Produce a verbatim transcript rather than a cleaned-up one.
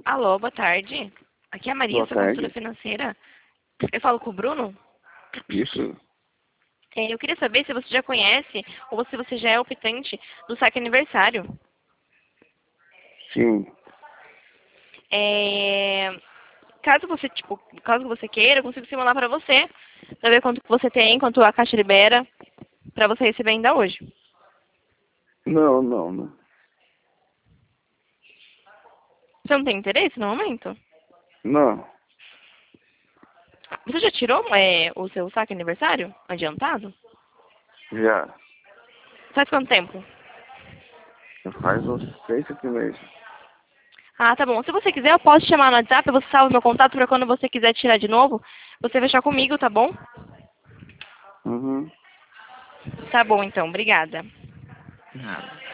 Alô, boa tarde. Aqui é a Maria, Boa sua tarde. consultora financeira. Eu falo com o Bruno? Isso? É, eu queria saber se você já conhece ou se você já é optante do saque aniversário. Sim. É, caso você, tipo, caso você queira, eu consigo simular para você, para ver quanto que você tem, quanto a caixa libera, para você receber ainda hoje. Não, não, não. Você não tem interesse no momento? Não. Você já tirou é, o seu saque aniversário adiantado? Já. Faz quanto tempo? Já faz uns seis, sete meses. Ah, tá bom. Se você quiser, eu posso te chamar no WhatsApp, você salva meu contato para quando você quiser tirar de novo, você fechar comigo, tá bom? Uhum. Tá bom, então. Obrigada. Nada.